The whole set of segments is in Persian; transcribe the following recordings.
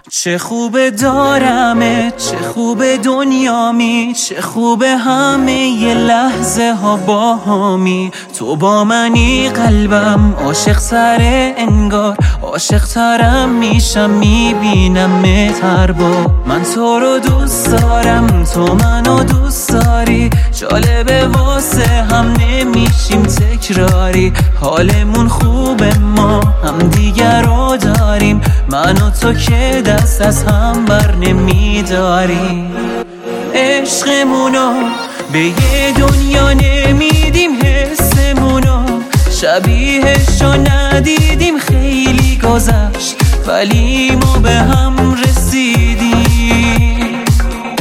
چه خوبه دارمت، چه خوبه دنیامی، چه خوبه همه یه لحظه ها با همی. تو با منی قلبم عاشق سره انگار، عاشق ترم میشم میبینم هر با. من تو رو دوست دارم، تو منو دوست داری، جالبه واسه هم نمیشیم تکراری. حالمون خوبه ما هم دیگر رو داریم، من و تو که دست از هم بر نمیداریم. عشقمونو به یه دنیا نمیدیم، حسمونو شبیهشو ندیدیم. خیلی گذشت ولی ما به هم رسیدیم.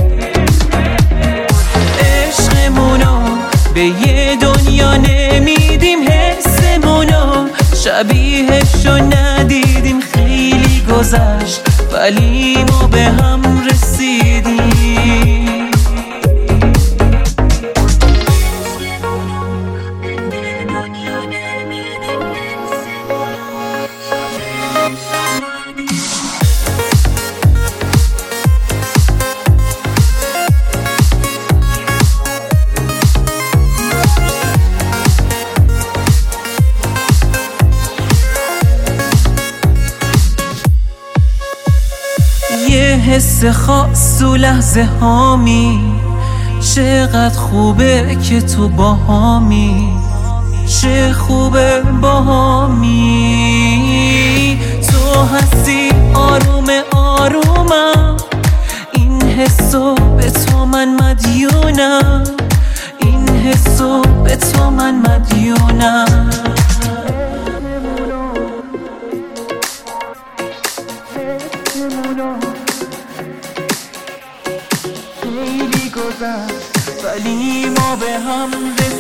عشقمونو به یه دنیا نمیدیم، حسمونو شبیهشو ندیدیم. خیلی گذشت ولی ما به هم رسیدیم. یه حس خاص و لحظه هامی، چقدر خوبه که تو با هامی، چه خوبه با هامی. تو هستی آروم آرومم، این حسو به تو من مدیونم، این حسو به تو من مدیونم. خیلی گذشت ولی ما به هم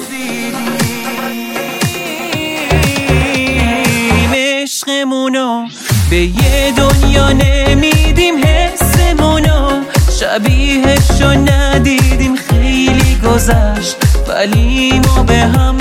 رسیدیم. عشقمونو به یه دنیا نمیدیم، حسمونو شبیهشو ندیدیم. خیلی گذشت ولی ما به هم